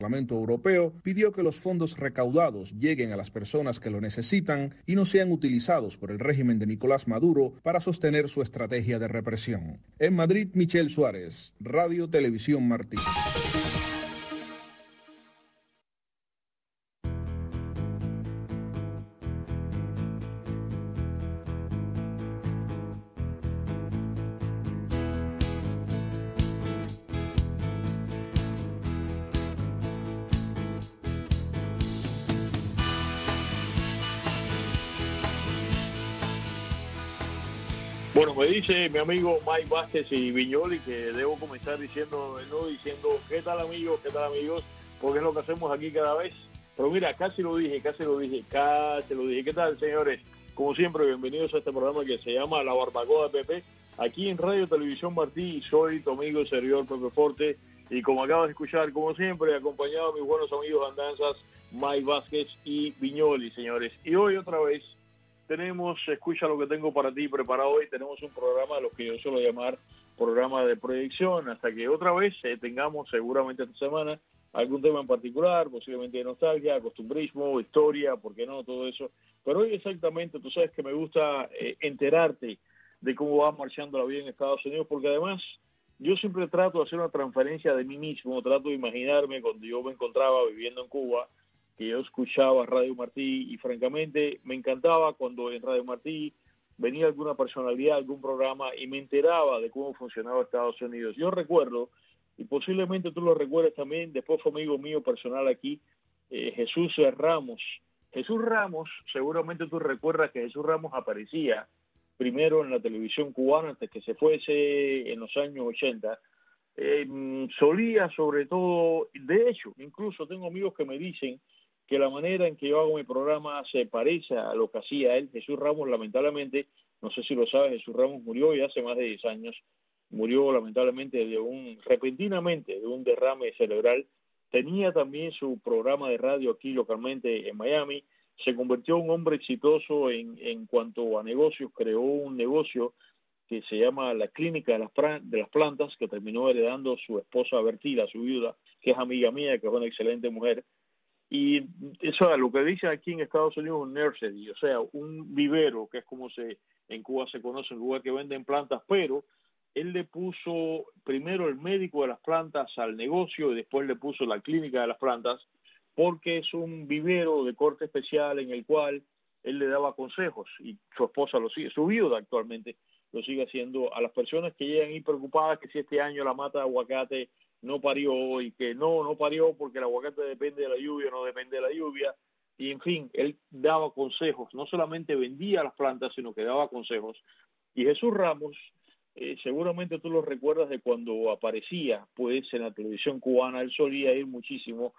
El Parlamento Europeo pidió que los fondos recaudados lleguen a las personas que lo necesitan y no sean utilizados por el régimen de Nicolás Maduro para sostener su estrategia de represión. En Madrid, Michel Suárez, Radio Televisión Martí. Bueno, me dice mi amigo Mike Vázquez y Viñoli que debo comenzar diciendo ¿qué tal amigos? ¿Qué tal amigos? Porque es lo que hacemos aquí cada vez. Pero mira, casi lo dije. ¿Qué tal, señores? Como siempre, bienvenidos a este programa que se llama La Barbacoa de Pepe, aquí en Radio Televisión Martí. Soy tu amigo servidor Pepe Forte y como acabas de escuchar, como siempre, acompañado de mis buenos amigos andanzas, Mike Vázquez y Viñoli, señores. Y hoy otra vez escucha lo que tengo para ti preparado hoy, tenemos un programa de los que yo suelo llamar programa de proyección, hasta que otra vez tengamos seguramente esta semana algún tema en particular, posiblemente de nostalgia, costumbrismo, historia, ¿por qué no? Todo eso. Pero hoy exactamente, tú sabes que me gusta enterarte de cómo va marchando la vida en Estados Unidos, porque además yo siempre trato de hacer una transferencia de mí mismo, trato de imaginarme cuando yo me encontraba viviendo en Cuba, que yo escuchaba Radio Martí y francamente me encantaba cuando en Radio Martí venía alguna personalidad, algún programa y me enteraba de cómo funcionaba Estados Unidos. Yo recuerdo, y posiblemente tú lo recuerdes también, después fue amigo mío personal aquí, Jesús Ramos. Jesús Ramos, seguramente tú recuerdas que Jesús Ramos aparecía primero en la televisión cubana antes que se fuese en los años 80. Solía sobre todo, de hecho, incluso tengo amigos que me dicen que la manera en que yo hago mi programa se parece a lo que hacía él. Jesús Ramos, lamentablemente, no sé si lo sabes, Jesús Ramos murió ya hace más de 10 años, murió lamentablemente repentinamente de un derrame cerebral. Tenía también su programa de radio aquí localmente en Miami, se convirtió en un hombre exitoso en cuanto a negocios, creó un negocio que se llama la Clínica de las Plantas, que terminó heredando su esposa Bertila, su viuda, que es amiga mía, que es una excelente mujer. Y eso es lo que dicen aquí en Estados Unidos un nursery, o sea, un vivero, que es como en Cuba se conoce, en lugar que venden plantas, pero él le puso primero el médico de las plantas al negocio y después le puso la clínica de las plantas, porque es un vivero de corte especial en el cual él le daba consejos y su esposa lo sigue, su viuda actualmente lo sigue haciendo a las personas que llegan ahí preocupadas que si este año la mata de aguacate no parió y que no parió porque el aguacate depende de la lluvia, no depende de la lluvia, y en fin, él daba consejos, no solamente vendía las plantas, sino que daba consejos. Y Jesús Ramos, seguramente tú lo recuerdas de cuando aparecía pues en la televisión cubana, él solía ir muchísimo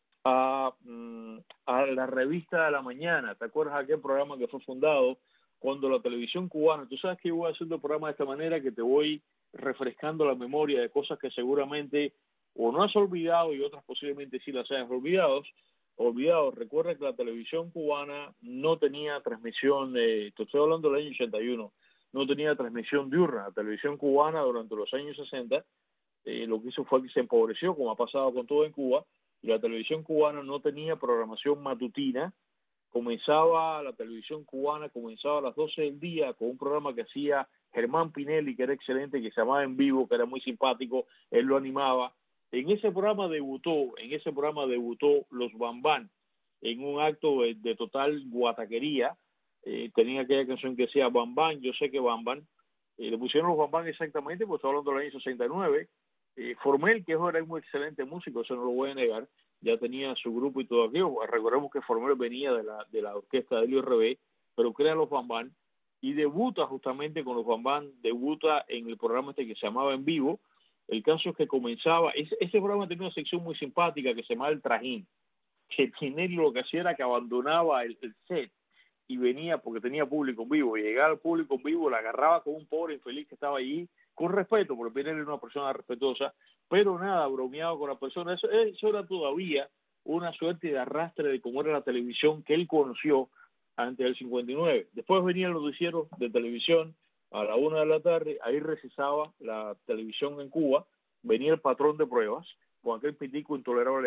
a la revista de la mañana. ¿Te acuerdas de aquel programa que fue fundado cuando la televisión cubana? Tú sabes que yo voy haciendo el programa de esta manera, que te voy refrescando la memoria de cosas que seguramente o no has olvidado y otras posiblemente sí las hayas olvidado. Recuerda que la televisión cubana no tenía transmisión, te estoy hablando del año 81, no tenía transmisión diurna. La televisión cubana durante los años 60 lo que hizo fue que se empobreció, como ha pasado con todo en Cuba, y la televisión cubana no tenía programación matutina. La televisión cubana comenzaba a las 12 del día con un programa que hacía Germán Pinelli, que era excelente, que se llamaba En Vivo, que era muy simpático, él lo animaba. En ese programa debutó Los Bambán, en un acto de total guataquería. Tenía aquella canción que decía Bambán, yo sé que Bambán. Le pusieron Los Bambán exactamente, pues estoy hablando del año 69. Formel, que era un excelente músico, eso no lo voy a negar, ya tenía su grupo y todo aquello. Recordemos que Formel venía de la orquesta de Elio RB, pero crea Los Bambán y debuta justamente con Los Bambán, debuta en el programa este que se llamaba En Vivo. El caso es que comenzaba, ese programa tenía una sección muy simpática que se llamaba El Trajín, que Pinelli lo que hacía era que abandonaba el set y venía porque tenía público en vivo, y llegaba al público en vivo, la agarraba con un pobre infeliz que estaba allí, con respeto, porque Pinelli era una persona respetuosa, pero nada, bromeado con la persona. Eso era todavía una suerte de arrastre de cómo era la televisión que él conoció antes del 59. Después venían los noticieros de televisión a la 1 de la tarde, ahí recesaba la televisión en Cuba, venía el patrón de pruebas, con aquel pitico intolerable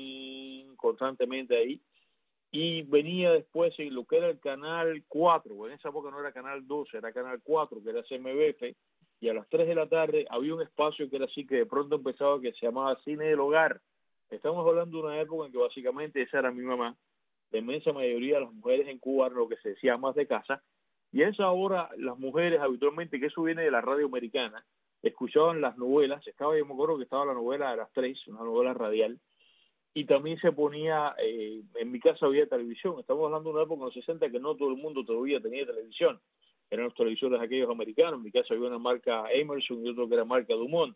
pin constantemente ahí, y venía después en lo que era el Canal 4, en esa época no era Canal 12, era Canal 4, que era CMBF, y a las 3 de la tarde había un espacio que era así, que de pronto empezaba, que se llamaba Cine del Hogar. Estamos hablando de una época en que básicamente esa era mi mamá. La inmensa mayoría de las mujeres en Cuba eran lo que se decía amas de casa, y a esa hora las mujeres habitualmente, que eso viene de la radio americana, escuchaban las novelas. Yo me acuerdo que estaba la novela de las 3, una novela radial, y también se ponía, en mi casa había televisión. Estamos hablando de una época en los 60 que no todo el mundo todavía tenía televisión, eran los televisores aquellos americanos. En mi casa había una marca Emerson y otro que era marca Dumont,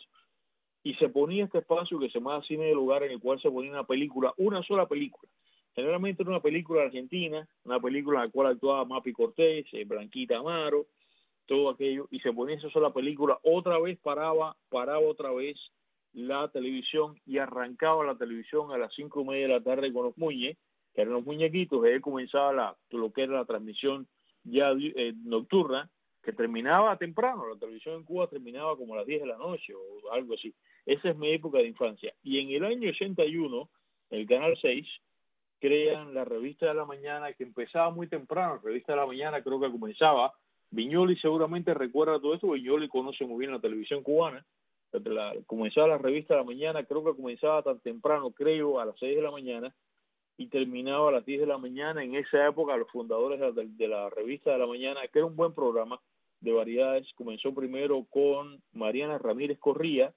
y se ponía este espacio que se llamaba Cine del Hogar, en el cual se ponía una película, una sola película. Generalmente era una película argentina, una película en la cual actuaba Mapi Cortés, Blanquita Amaro, todo aquello, y se ponía esa sola película. Otra vez paraba otra vez la televisión, y arrancaba la televisión a las 5:30 de la tarde con los muñe, que eran los muñequitos. Ahí comenzaba lo que era la transmisión ya nocturna, que terminaba temprano. La televisión en Cuba terminaba como a las 10 de la noche o algo así. Esa es mi época de infancia. Y en el año 81, el Canal 6 crean la Revista de la Mañana, que empezaba muy temprano. La Revista de la Mañana creo que comenzaba, Viñoli seguramente recuerda todo esto, Viñoli conoce muy bien la televisión cubana. Comenzaba la Revista de la Mañana, creo que comenzaba tan temprano, creo, a las 6 de la mañana, y terminaba a las 10 de la mañana. En esa época, los fundadores de la Revista de la Mañana, que era un buen programa de variedades, comenzó primero con Mariana Ramírez Corría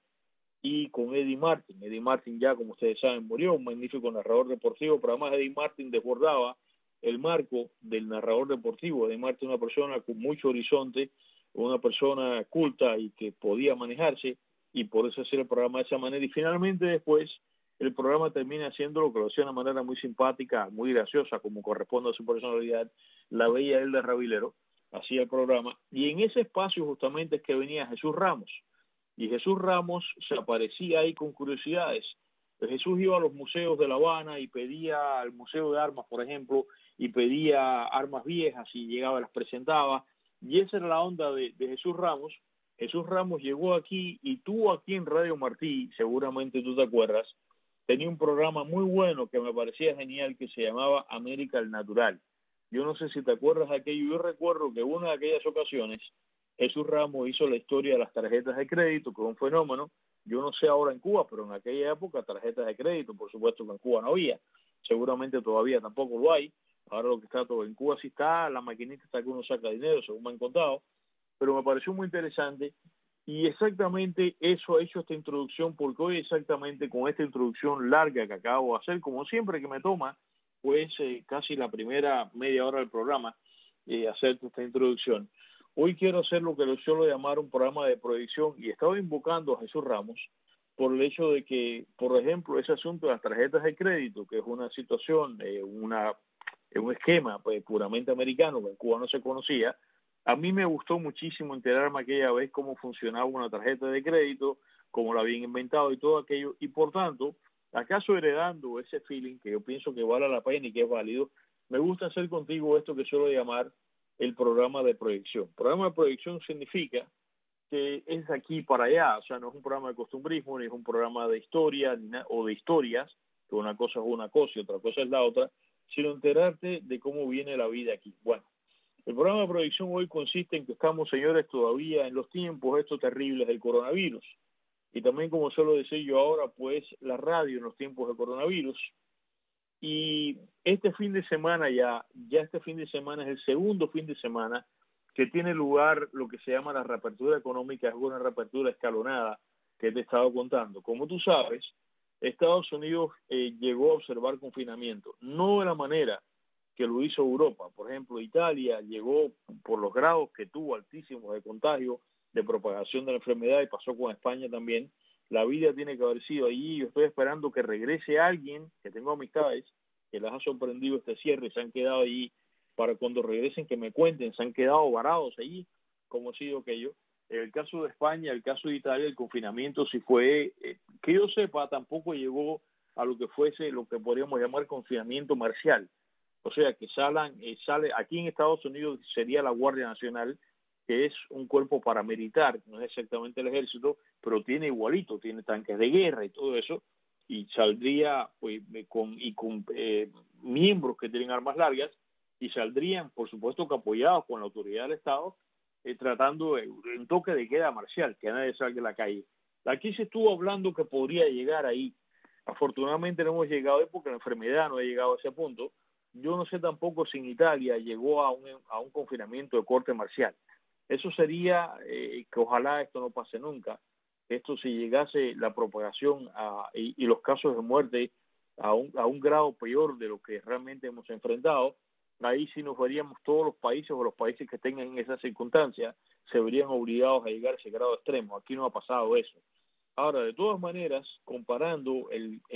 y con Eddie Martin. Eddie Martin ya, como ustedes saben, murió, un magnífico narrador deportivo, pero además Eddie Martin desbordaba el marco del narrador deportivo. Eddie Martin, una persona con mucho horizonte, una persona culta y que podía manejarse, y por eso hacía el programa de esa manera. Y finalmente después el programa termina haciéndolo, que lo hacía de una manera muy simpática, muy graciosa, como corresponde a su personalidad, la bella Elda Rabilero, hacía el programa, y en ese espacio justamente es que venía Jesús Ramos, y Jesús Ramos se aparecía ahí con curiosidades. Jesús iba a los museos de La Habana y pedía al Museo de Armas, por ejemplo, y pedía armas viejas y llegaba y las presentaba, y esa era la onda de Jesús Ramos. Jesús Ramos llegó aquí y tuvo aquí en Radio Martí, seguramente tú te acuerdas, tenía un programa muy bueno que me parecía genial, que se llamaba América al Natural. Yo no sé si te acuerdas de aquello. Yo recuerdo que una de aquellas ocasiones Jesús Ramos hizo la historia de las tarjetas de crédito, que es un fenómeno. Yo no sé ahora en Cuba, pero en aquella época tarjetas de crédito, por supuesto que en Cuba no había, seguramente todavía tampoco lo hay. Ahora lo que está todo en Cuba sí está, la maquinita está que uno saca dinero, según me han contado, pero me pareció muy interesante. Y exactamente eso ha hecho esta introducción, porque hoy exactamente con esta introducción larga que acabo de hacer, como siempre que me toma, pues casi la primera media hora del programa, hacer esta introducción. Hoy quiero hacer lo que lo suelo llamar un programa de proyección, y estaba invocando a Jesús Ramos por el hecho de que, por ejemplo, ese asunto de las tarjetas de crédito, que es una situación, un esquema pues, puramente americano, que en Cuba no se conocía. A mí me gustó muchísimo enterarme aquella vez cómo funcionaba una tarjeta de crédito, cómo la habían inventado y todo aquello, y por tanto, acaso heredando ese feeling que yo pienso que vale la pena y que es válido, me gusta hacer contigo esto que suelo llamar el programa de proyección. Programa de proyección significa que es de aquí para allá, o sea, no es un programa de costumbrismo, ni es un programa de historia o de historias, que una cosa es una cosa y otra cosa es la otra, sino enterarte de cómo viene la vida aquí. Bueno, el programa de proyección hoy consiste en que estamos, señores, todavía en los tiempos estos terribles del coronavirus. Y también, como suelo decir yo ahora, pues la radio en los tiempos del coronavirus. Y este fin de semana ya este fin de semana es el segundo fin de semana que tiene lugar lo que se llama la reapertura económica, es una reapertura escalonada que te he estado contando. Como tú sabes, Estados Unidos llegó a observar confinamiento, no de la manera que lo hizo Europa. Por ejemplo, Italia llegó por los grados que tuvo altísimos de contagio, de propagación de la enfermedad, y pasó con España también. La vida tiene que haber sido allí. Yo estoy esperando que regrese alguien, que tengo amistades, que les ha sorprendido este cierre y se han quedado allí, para cuando regresen que me cuenten, se han quedado varados allí, como ha sido aquello. En el caso de España, el caso de Italia, el confinamiento sí fue, que yo sepa, tampoco llegó a lo que fuese lo que podríamos llamar confinamiento marcial. O sea, que sale aquí en Estados Unidos sería la Guardia Nacional, que es un cuerpo paramilitar, no es exactamente el ejército, pero tiene igualito, tiene tanques de guerra y todo eso, y saldría pues con miembros que tienen armas largas, y saldrían, por supuesto, que apoyados con la autoridad del Estado, tratando un toque de queda marcial, que nadie salga de la calle. Aquí se estuvo hablando que podría llegar ahí. Afortunadamente no hemos llegado ahí porque la enfermedad no ha llegado a ese punto. Yo no sé tampoco si en Italia llegó a un confinamiento de corte marcial. Eso sería que ojalá esto no pase nunca. Esto si llegase la propagación y los casos de muerte a un grado peor de lo que realmente hemos enfrentado, ahí sí nos veríamos todos los países o los países que tengan esas circunstancias se verían obligados a llegar a ese grado extremo. Aquí no ha pasado eso. Ahora, de todas maneras, comparando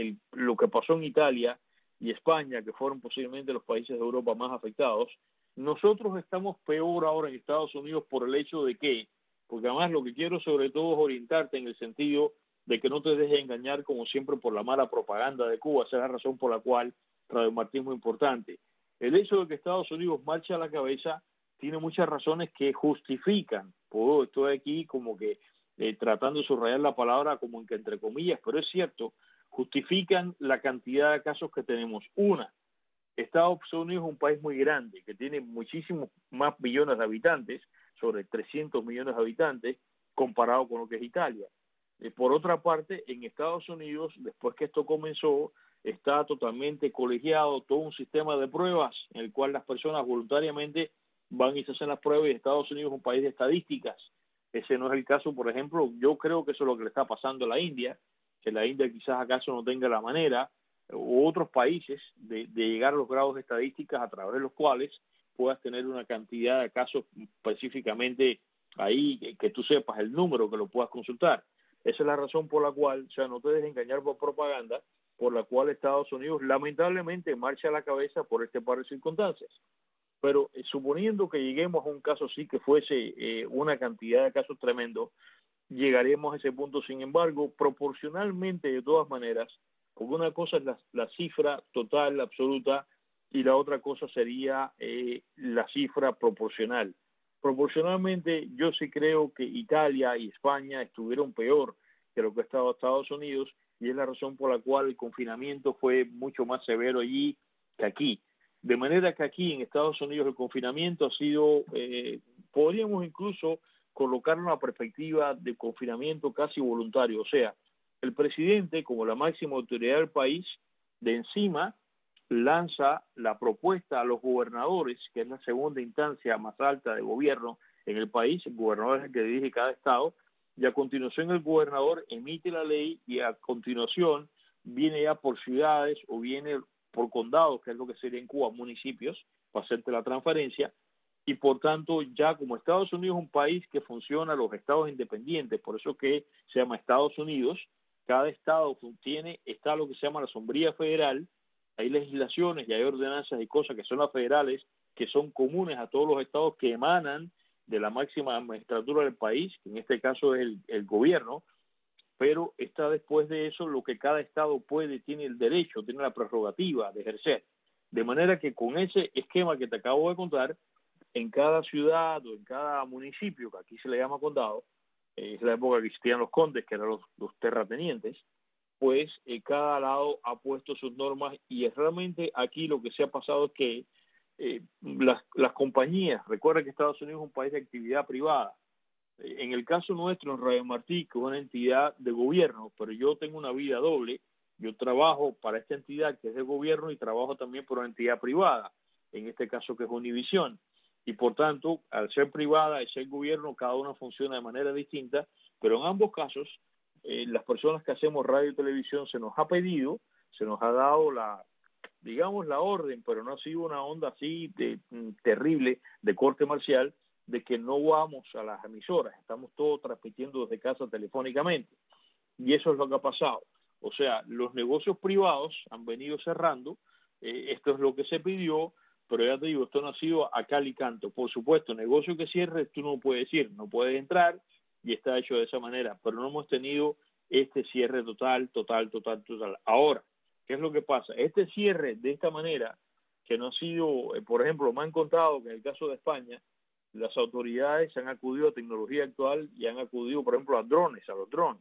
lo que pasó en Italia y España, que fueron posiblemente los países de Europa más afectados, nosotros estamos peor ahora en Estados Unidos por el hecho de que, porque además lo que quiero sobre todo es orientarte en el sentido de que no te dejes engañar como siempre por la mala propaganda de Cuba. Esa es la razón por la cual Radio Martín es muy importante. El hecho de que Estados Unidos marche a la cabeza tiene muchas razones que justifican. Pues estoy aquí como que tratando de subrayar la palabra como en que entre comillas, pero es cierto, justifican la cantidad de casos que tenemos. Una, Estados Unidos es un país muy grande, que tiene muchísimos más millones de habitantes, sobre 300 millones de habitantes, comparado con lo que es Italia. Por otra parte, en Estados Unidos, después que esto comenzó, está totalmente colegiado todo un sistema de pruebas en el cual las personas voluntariamente van y se hacen las pruebas, y Estados Unidos es un país de estadísticas. Ese no es el caso, por ejemplo, yo creo que eso es lo que le está pasando a la India, que la India quizás acaso no tenga la manera, u otros países, de llegar a los grados de estadísticas a través de los cuales puedas tener una cantidad de casos específicamente ahí, que tú sepas el número, que lo puedas consultar. Esa es la razón por la cual, o sea, no te dejes engañar por propaganda, por la cual Estados Unidos lamentablemente marcha a la cabeza por este par de circunstancias. Pero suponiendo que lleguemos a un caso así, que fuese una cantidad de casos tremendo, llegaremos a ese punto. Sin embargo, proporcionalmente, de todas maneras, porque una cosa es la cifra total, absoluta, y la otra cosa sería la cifra proporcional. Proporcionalmente, yo sí creo que Italia y España estuvieron peor que lo que ha estado Estados Unidos, y es la razón por la cual el confinamiento fue mucho más severo allí que aquí. De manera que aquí en Estados Unidos el confinamiento ha sido, podríamos incluso colocar una perspectiva de confinamiento casi voluntario. O sea, el presidente, como la máxima autoridad del país, de encima lanza la propuesta a los gobernadores, que es la segunda instancia más alta de gobierno en el país. El gobernador es el que dirige cada estado, y a continuación el gobernador emite la ley, y a continuación viene ya por ciudades o viene por condados, que es lo que sería en Cuba municipios, para hacerte la transferencia. Y por tanto, ya como Estados Unidos es un país que funciona los estados independientes, por eso que se llama Estados Unidos, cada estado está lo que se llama la sombría federal. Hay legislaciones y hay ordenanzas y cosas que son las federales, que son comunes a todos los estados, que emanan de la máxima magistratura del país, que en este caso es el gobierno, pero está después de eso lo que cada estado tiene el derecho, tiene la prerrogativa de ejercer. De manera que con ese esquema que te acabo de contar, en cada ciudad o en cada municipio, que aquí se le llama condado, es la época que existían los condes, que eran los terratenientes, pues cada lado ha puesto sus normas, y es realmente aquí lo que se ha pasado es que las compañías, recuerda que Estados Unidos es un país de actividad privada. En el caso nuestro, en Radio Martí, que es una entidad de gobierno, pero yo tengo una vida doble. Yo trabajo para esta entidad que es de gobierno y trabajo también por una entidad privada, en este caso que es Univisión. Y por tanto, al ser privada y ser gobierno, cada una funciona de manera distinta, pero en ambos casos, las personas que hacemos radio y televisión se nos ha pedido, se nos ha dado la orden, pero no ha sido una onda así terrible de corte marcial, de que no vamos a las emisoras, estamos todos transmitiendo desde casa telefónicamente. Y eso es lo que ha pasado. O sea, los negocios privados han venido cerrando, esto es lo que se pidió, pero ya te digo, esto no ha sido a cal y canto. Por supuesto, negocio que cierre, tú no puedes ir, no puedes entrar, y está hecho de esa manera, pero no hemos tenido este cierre total. Ahora, ¿qué es lo que pasa? Este cierre de esta manera, que no ha sido, por ejemplo, me han contado que en el caso de España, las autoridades han acudido a tecnología actual y han acudido, por ejemplo, a los drones,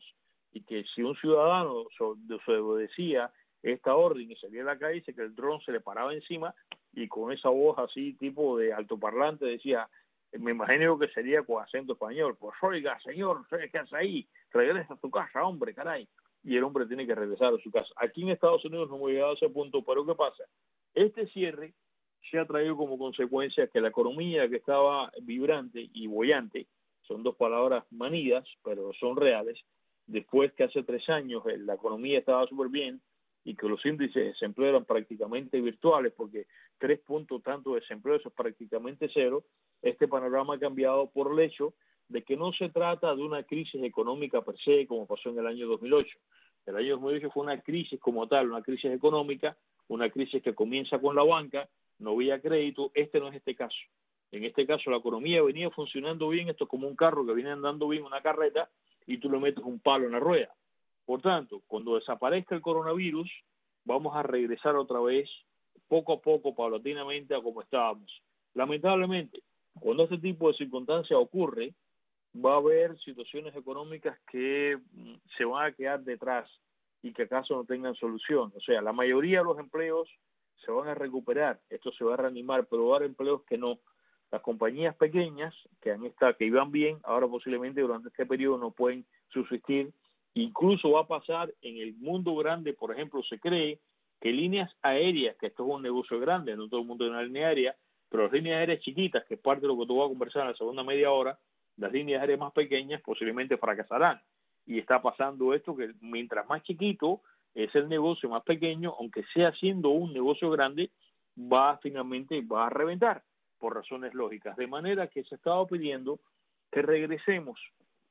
y que si un ciudadano desobedecía esta orden y salía a la calle, dice que el dron se le paraba encima y con esa voz así tipo de altoparlante decía, me imagino que sería con acento español, pues oiga señor, ¿qué hace ahí? Regresa a tu casa, hombre, caray. Y el hombre tiene que regresar a su casa. Aquí en Estados Unidos no hemos llegado a ese punto, pero ¿qué pasa? Este cierre se ha traído como consecuencia que la economía que estaba vibrante y bollante, son dos palabras manidas, pero son reales, después que hace 3 años la economía estaba súper bien y que los índices de desempleo eran prácticamente virtuales, porque 3 puntos tanto de desempleo, eso es prácticamente cero, este panorama ha cambiado por el hecho de que no se trata de una crisis económica per se, como pasó en el año 2008. El año 2008 fue una crisis como tal, una crisis económica, una crisis que comienza con la banca, no había crédito. Este no es este caso. En este caso la economía venía funcionando bien, esto es como un carro que viene andando bien, una carreta, y tú le metes un palo en la rueda. Por tanto, cuando desaparezca el coronavirus, vamos a regresar otra vez, poco a poco, paulatinamente, a como estábamos. Lamentablemente, cuando este tipo de circunstancias ocurre, va a haber situaciones económicas que se van a quedar detrás y que acaso no tengan solución. O sea, la mayoría de los empleos se van a recuperar, esto se va a reanimar, pero va a haber empleos que no. Las compañías pequeñas que iban bien, ahora posiblemente durante este periodo no pueden subsistir. Incluso va a pasar en el mundo grande, por ejemplo, se cree que líneas aéreas, que esto es un negocio grande, no todo el mundo tiene una línea aérea, pero las líneas aéreas chiquitas, que es parte de lo que tú vas a conversar en la segunda media hora, las líneas aéreas más pequeñas posiblemente fracasarán. Y está pasando esto, que mientras más chiquito es el negocio, más pequeño, aunque sea siendo un negocio grande, finalmente va a reventar por razones lógicas. De manera que se estaba pidiendo que regresemos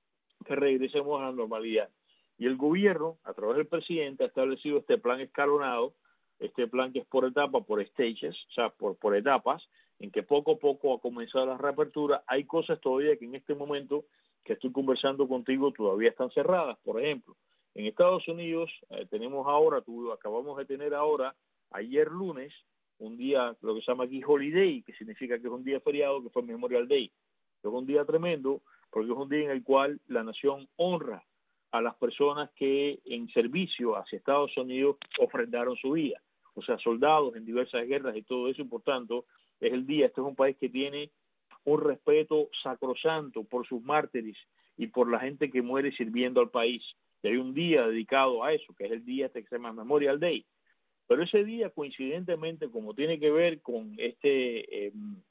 a la normalidad. Y el gobierno, a través del presidente, ha establecido este plan escalonado, este plan que es por etapas, por stages, o sea, por etapas, en que poco a poco ha comenzado la reapertura. Hay cosas todavía que en este momento que estoy conversando contigo todavía están cerradas. Por ejemplo, en Estados Unidos acabamos de tener ahora, ayer lunes, un día, lo que se llama aquí Holiday, que significa que es un día feriado, que fue Memorial Day. Es un día tremendo, porque es un día en el cual la nación honra a las personas que en servicio hacia Estados Unidos ofrendaron su vida, o sea, soldados en diversas guerras y todo eso, y por tanto, es el día. Este es un país que tiene un respeto sacrosanto por sus mártires y por la gente que muere sirviendo al país. Y hay un día dedicado a eso, que es el día que se llama Memorial Day. Pero ese día, coincidentemente, como tiene que ver con este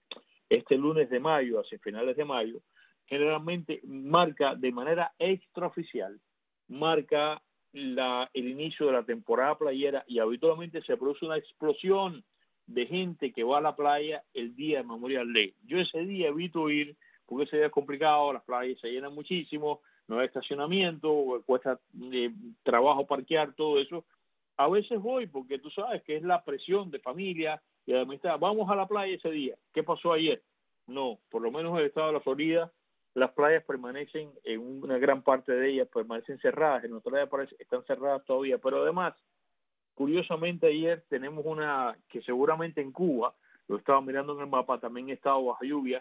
lunes de mayo, hacia finales de mayo, generalmente marca de manera extraoficial, marca el inicio de la temporada playera, y habitualmente se produce una explosión de gente que va a la playa el día de Memorial Day. Yo ese día evito ir porque ese día es complicado, las playas se llenan muchísimo, no hay estacionamiento, cuesta trabajo parquear, todo eso. A veces voy porque tú sabes que es la presión de familia y de amistad. Vamos a la playa ese día. ¿Qué pasó ayer? No, por lo menos en el estado de la Florida, las playas permanecen, en una gran parte de ellas permanecen cerradas, en nuestra área están cerradas todavía, pero además, curiosamente ayer tenemos una que seguramente en Cuba, lo estaba mirando en el mapa, también estamos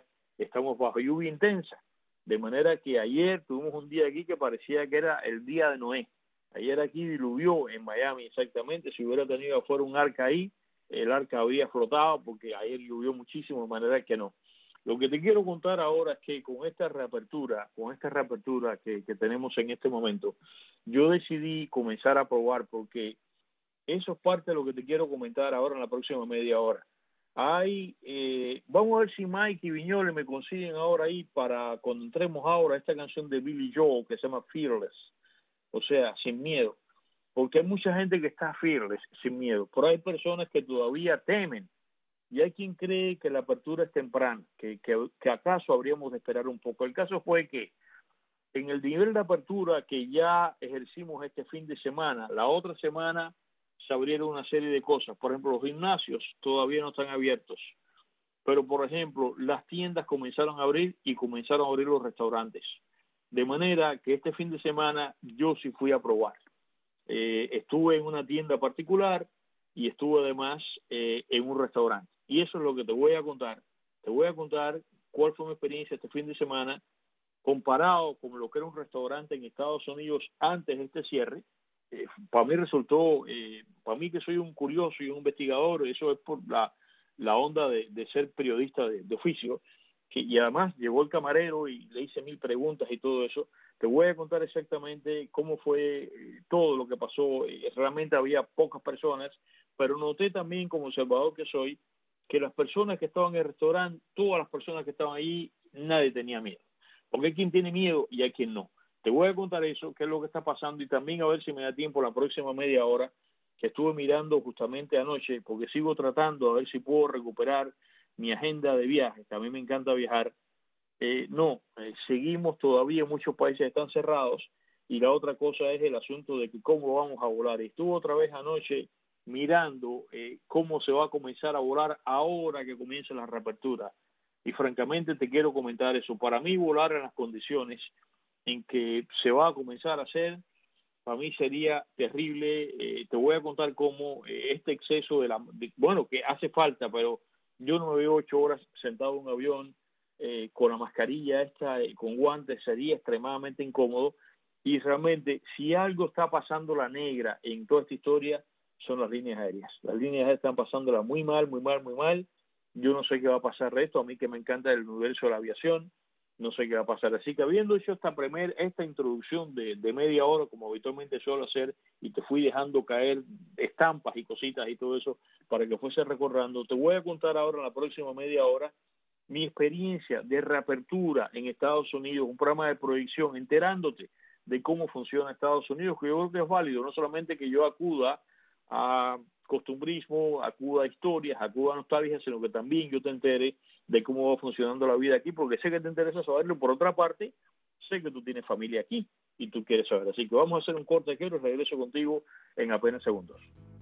bajo lluvia intensa, de manera que ayer tuvimos un día aquí que parecía que era el día de Noé. Ayer aquí diluvió en Miami exactamente, si hubiera tenido afuera un arca ahí, el arca habría flotado porque ayer llovió muchísimo, de manera que no. Lo que te quiero contar ahora es que con esta reapertura que tenemos en este momento, yo decidí comenzar a probar, porque eso es parte de lo que te quiero comentar ahora en la próxima media hora. Vamos a ver si Mike y Viñoles me consiguen ahora ahí para cuando entremos ahora a esta canción de Billy Joel que se llama Fearless, o sea, sin miedo, porque hay mucha gente que está fearless, sin miedo, pero hay personas que todavía temen. Y hay quien cree que la apertura es temprana, que acaso habríamos de esperar un poco. El caso fue que en el nivel de apertura que ya ejercimos este fin de semana, la otra semana se abrieron una serie de cosas. Por ejemplo, los gimnasios todavía no están abiertos. Pero, por ejemplo, las tiendas comenzaron a abrir y comenzaron a abrir los restaurantes. De manera que este fin de semana yo sí fui a probar. Estuve en una tienda particular y estuve además en un restaurante. Y eso es lo que te voy a contar. Te voy a contar cuál fue mi experiencia este fin de semana comparado con lo que era un restaurante en Estados Unidos antes de este cierre, para mí resultó, para mí que soy un curioso y un investigador, eso es por la onda de ser periodista de oficio, y además llegó el camarero y le hice 1000 preguntas y todo eso. Te voy a contar exactamente cómo fue todo lo que pasó. Realmente había pocas personas, pero noté también, como observador que soy, que las personas que estaban en el restaurante, todas las personas que estaban ahí, nadie tenía miedo. Porque hay quien tiene miedo y hay quien no. Te voy a contar eso, qué es lo que está pasando, y también a ver si me da tiempo la próxima media hora, que estuve mirando justamente anoche, porque sigo tratando a ver si puedo recuperar mi agenda de viajes, que a mí me encanta viajar. Seguimos todavía, muchos países están cerrados, y la otra cosa es el asunto de que cómo vamos a volar. Estuve otra vez anoche mirando cómo se va a comenzar a volar ahora que comienza la reapertura, y francamente te quiero comentar eso. Para mí volar en las condiciones en que se va a comenzar a hacer, para mí sería terrible. Te voy a contar cómo este exceso bueno, que hace falta, pero yo no me veo 8 horas sentado en un avión con la mascarilla esta, con guantes, sería extremadamente incómodo. Y realmente, si algo está pasando la negra en toda esta historia, son las líneas aéreas. Las líneas aéreas están pasándola muy mal, muy mal, muy mal. Yo no sé qué va a pasar de esto, a mí que me encanta el universo de la aviación, no sé qué va a pasar. Así que habiendo hecho esta introducción de media hora, como habitualmente suelo hacer, y te fui dejando caer estampas y cositas y todo eso para que fuese recordando, te voy a contar ahora en la próxima media hora mi experiencia de reapertura en Estados Unidos, un programa de proyección, enterándote de cómo funciona Estados Unidos, que yo creo que es válido, no solamente que yo acuda a costumbrismo, acuda a historias, acuda a nostalgia, sino que también yo te entere de cómo va funcionando la vida aquí, porque sé que te interesa saberlo. Por otra parte, sé que tú tienes familia aquí y tú quieres saber. Así que vamos a hacer un corte aquí, regreso contigo en apenas segundos.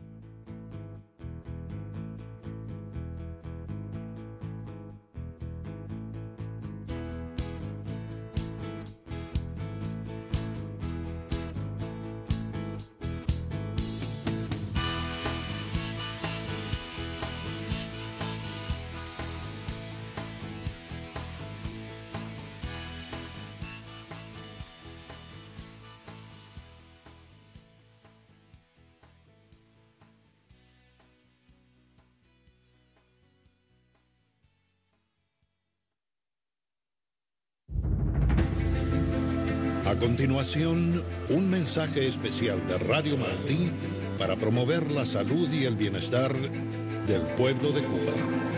A continuación, un mensaje especial de Radio Martí para promover la salud y el bienestar del pueblo de Cuba.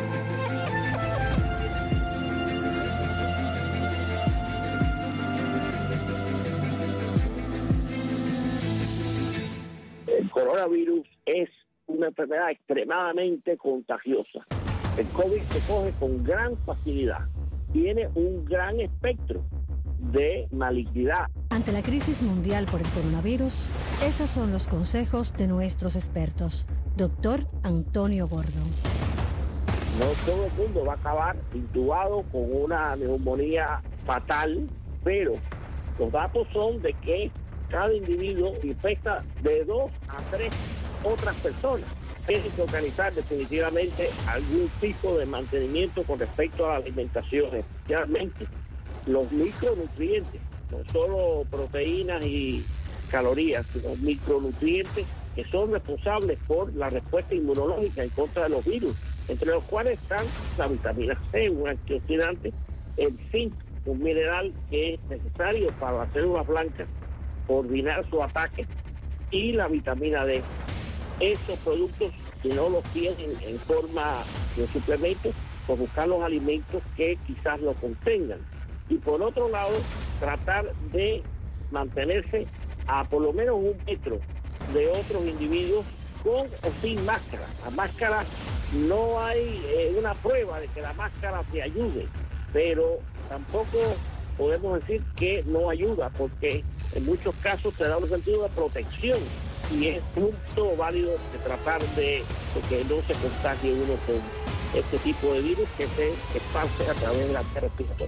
El coronavirus es una enfermedad extremadamente contagiosa. El COVID se coge con gran facilidad. Tiene un gran espectro de malignidad. Ante la crisis mundial por el coronavirus, estos son los consejos de nuestros expertos. Doctor Antonio Gordon. No todo el mundo va a acabar intubado con una neumonía fatal, pero los datos son de que cada individuo infecta de 2 a 3 otras personas. Tienen que organizar definitivamente algún tipo de mantenimiento con respecto a la alimentación, especialmente los micronutrientes, no solo proteínas y calorías, sino micronutrientes que son responsables por la respuesta inmunológica en contra de los virus, entre los cuales están la vitamina C, un antioxidante, el zinc, un mineral que es necesario para las células blancas coordinar su ataque, y la vitamina D. Estos productos, si no los tienen en forma de suplementos, pues buscar los alimentos que quizás los contengan. Y por otro lado, tratar de mantenerse a por lo menos 1 metro de otros individuos con o sin máscara. La máscara, no hay una prueba de que la máscara te ayude, pero tampoco podemos decir que no ayuda, porque en muchos casos te da un sentido de protección y es punto válido de tratar de que no se contagie uno con este tipo de virus que se esparce a través de la vía respiratoria.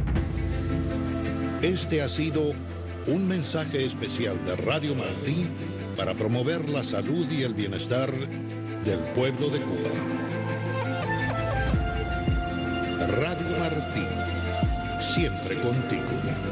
Este ha sido un mensaje especial de Radio Martí para promover la salud y el bienestar del pueblo de Cuba. Radio Martí, siempre contigo.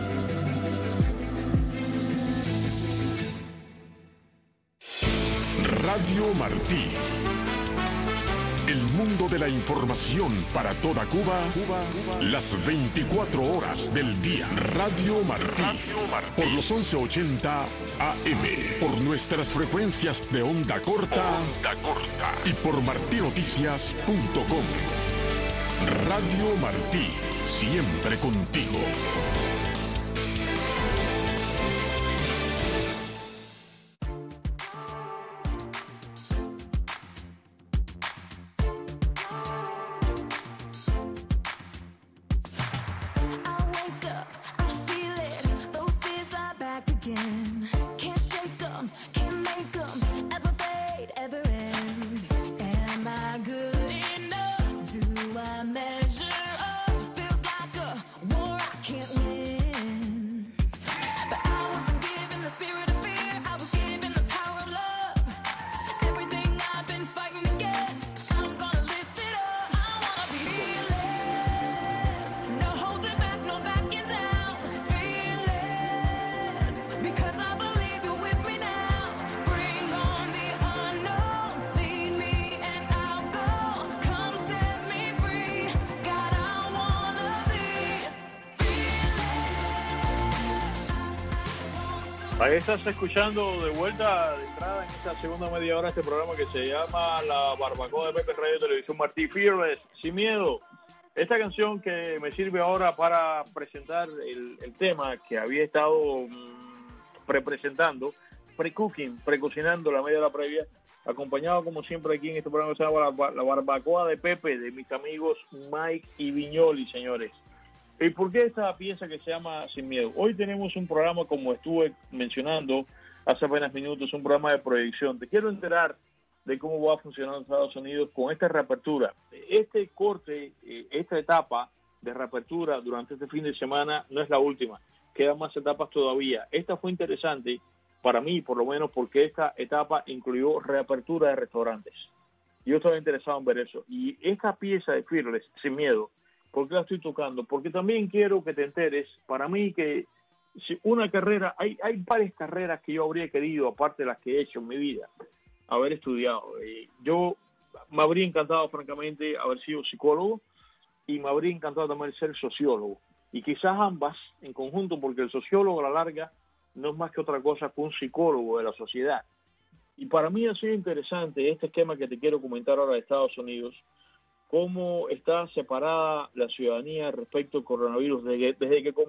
Radio Martí. El mundo de la información para toda Cuba, las 24 horas del día. Radio Martí. Por los 1180 AM. Por nuestras frecuencias de onda corta. Y por martinoticias.com. Radio Martí. Siempre contigo. Ahí estás escuchando de vuelta de entrada en esta segunda media hora este programa que se llama La Barbacoa de Pepe Radio Televisión Martí, Fearless, sin miedo. Esta canción que me sirve ahora para presentar el tema que había estado prepresentando, precocinando la media hora previa, acompañado como siempre aquí en este programa que se llama La Barbacoa de Pepe, de mis amigos Mike y Viñoli, señores. ¿Y por qué esta pieza que se llama Sin Miedo? Hoy tenemos un programa, como estuve mencionando hace apenas minutos, un programa de proyección. Te quiero enterar de cómo va a funcionar en Estados Unidos con esta reapertura. Este corte, esta etapa de reapertura durante este fin de semana no es la última. Quedan más etapas todavía. Esta fue interesante para mí, por lo menos, porque esta etapa incluyó reapertura de restaurantes. Yo estaba interesado en ver eso. Y esta pieza de Fearless, Sin Miedo, ¿por qué la estoy tocando? Porque también quiero que te enteres, para mí, que si una carrera, hay varias carreras que yo habría querido, aparte de las que he hecho en mi vida, haber estudiado. Yo me habría encantado, francamente, haber sido psicólogo y me habría encantado también ser sociólogo. Y quizás ambas en conjunto, porque el sociólogo a la larga no es más que otra cosa que un psicólogo de la sociedad. Y para mí ha sido interesante este esquema que te quiero comentar ahora de Estados Unidos, cómo está separada la ciudadanía respecto al coronavirus desde que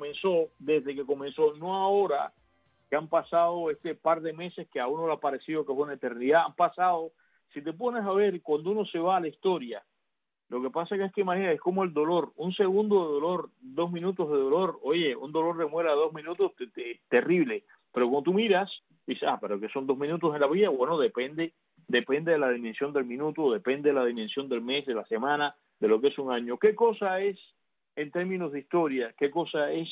comenzó, no ahora, que han pasado este par de meses que a uno le ha parecido que es una eternidad, han pasado, si te pones a ver, cuando uno se va a la historia, lo que pasa es que imagina, es como el dolor, un segundo de dolor, 2 minutos de dolor, oye, un dolor de muela 2 minutos, terrible, pero cuando tú miras, dices, pero que son 2 minutos en la vida, bueno, depende de la dimensión del minuto, depende de la dimensión del mes, de la semana, de lo que es un año. ¿Qué cosa es, en términos de historia, qué cosa es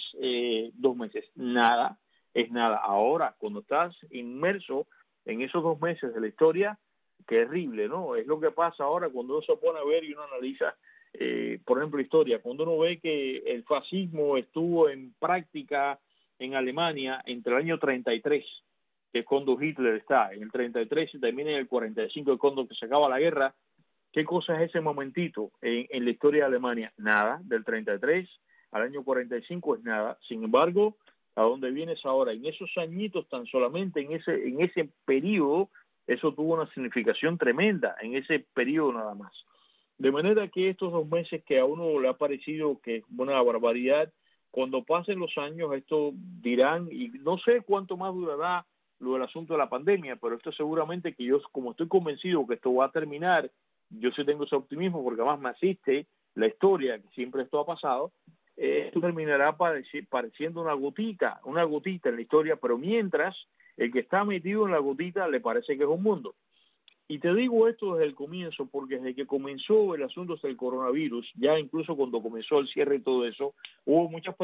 2 meses? Nada, es nada. Ahora, cuando estás inmerso en esos 2 meses de la historia, terrible, ¿no? Es lo que pasa ahora cuando uno se pone a ver y uno analiza, por ejemplo, historia. Cuando uno ve que el fascismo estuvo en práctica en Alemania entre el año 33, que es cuando Hitler está, en el 33 y termina en el 45, es cuando se acaba la guerra. ¿Qué cosa es ese momentito en la historia de Alemania? Nada, del 33 al año 45 es nada. Sin embargo, ¿a dónde vienes ahora? En esos añitos, tan solamente en ese periodo, eso tuvo una significación tremenda, en ese periodo nada más. De manera que estos 2 meses que a uno le ha parecido que es una barbaridad, cuando pasen los años, esto dirán, y no sé cuánto más durará lo del asunto de la pandemia, pero esto seguramente que yo, como estoy convencido que esto va a terminar, yo sí tengo ese optimismo porque además me asiste la historia, que siempre esto ha pasado, esto terminará pareciendo una gotita en la historia, pero mientras el que está metido en la gotita le parece que es un mundo. Y te digo esto desde el comienzo, porque desde que comenzó el asunto del coronavirus, ya incluso cuando comenzó el cierre y todo eso, hubo muchas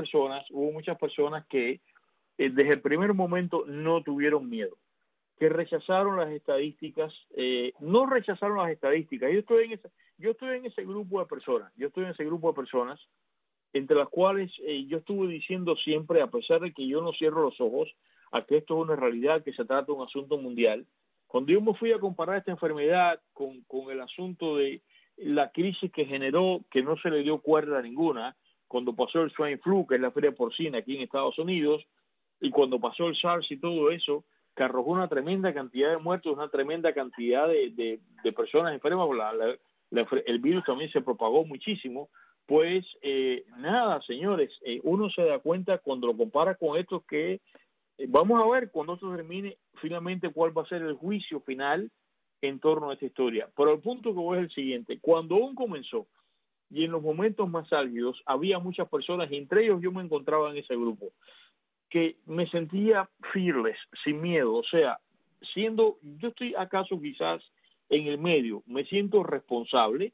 personas que desde el primer momento no tuvieron miedo, que rechazaron las estadísticas, no rechazaron las estadísticas. Yo estoy en ese grupo de personas, entre las cuales yo estuve diciendo siempre, a pesar de que yo no cierro los ojos a que esto es una realidad, que se trata de un asunto mundial. Cuando yo me fui a comparar esta enfermedad con el asunto de la crisis que generó, que no se le dio cuerda ninguna, cuando pasó el swine flu, que es la feria porcina aquí en Estados Unidos, y cuando pasó el SARS y todo eso, que arrojó una tremenda cantidad de muertos, una tremenda cantidad de personas enfermas, el virus también se propagó muchísimo. Pues nada, señores, uno se da cuenta cuando lo compara con esto que vamos a ver cuando esto termine finalmente cuál va a ser el juicio final en torno a esta historia. Pero el punto que voy es el siguiente: cuando aún comenzó y en los momentos más álgidos había muchas personas, y entre ellos yo me encontraba en ese grupo, que me sentía fearless, sin miedo, o sea, yo estoy acaso quizás en el medio, me siento responsable